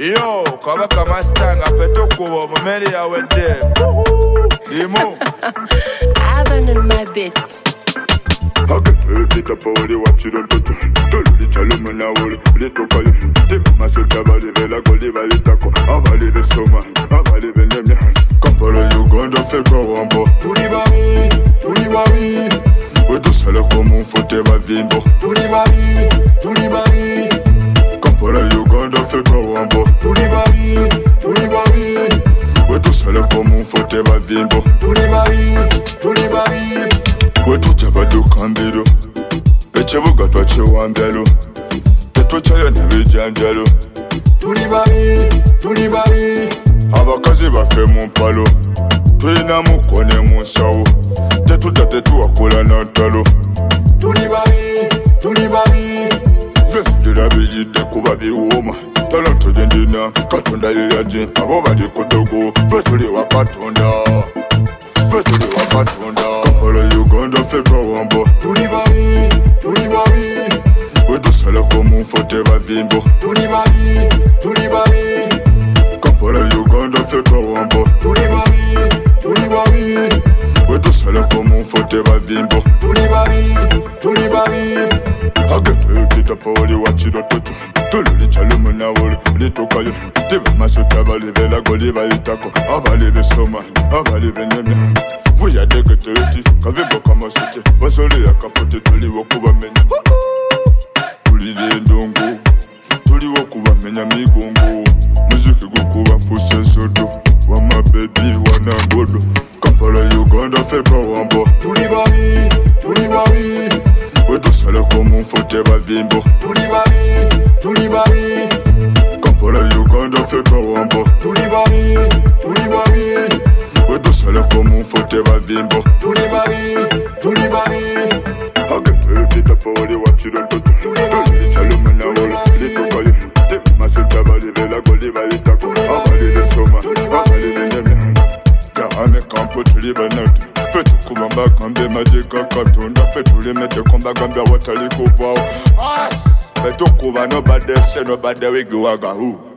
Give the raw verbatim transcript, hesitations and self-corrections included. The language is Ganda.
Yo, Kabaka Mastanga, Fetoko, Mamelia went there. Demo. I've in my bit. Okay, pick up all the watch you don't do. The Chalumana will little call it. Tip Masuka Valivela, Goliva Litako, Avali the Soma, Avali Venem. Compolo Uganda, Feko Wambo. Tulibari, Tulibari. We do sell a common for Teba Vimbo. Tulibari, Tulibari. Compolo Uganda, Feko Wambo. Tulibari, Tulibari. We do sell a common for Teba Vimbo. Tulibari, Tulibari. We do Jabado Cambero. Echebuga Twache Wambelo. Petro Chaya Navijanjalo. Tulibari, Tulibari. Abakazi bafe mu mpalo. Tulina mukone mu nsawo. Tetuta tetuwakola na ntalo. Tulibari, Tulibari. Vesitira biyidde kuba biwooma. Talonto gye ndina Katonda ye yaggye. Abo bali ku ddogo. Ffe tuli wa Katonda. Ffe tuli wa Katonda. Kampala Uganda ffe twawambo. Tulibari, Tulibari. We tusalako mu nfo tebavimbo. Tulibari, Tulibari. Kampala Uganda ffe twawambo. Tulibari, Tulibari. We tusalako mu nfo tebavimbo. Tulibari, Tulibari. Agepe kitapa wali wachiro toto. Tululi chalumuna wali litokayo. Tiba masuka balivela goliva itako. Avali besoma, avali benyemya. Vuya degeteti, kavimbo kama sete. Basoli ya kapote tuli wakuba menya. Tuli lendongo, tuli wakuba menya migongo. Muziki gukuba fuse soto. Wama baby wana godo. Kampala Uganda feka wambo. Tulibari, Tulibari. We do sell a common for Teba Vimbo. Tulibari, Tulibari. Kampala Uganda feka wambo. Tulibari, Tulibari. We do sell a common for Teba Vimbo. Tulibari, Tulibari. Okay, pick up all the watch you don't do. Tulibari, Chalumana will little call it. Tip Masuka Valivela Goliva Litako. Avali the Soma, Avali the Neme. Gahame Campo Tulibanat. Fait to Kumamba Kambe Majika Katonda. Fait to limit the combat Gambia Wataliko vow. Fait to Kuba nobody say nobody we go agahu.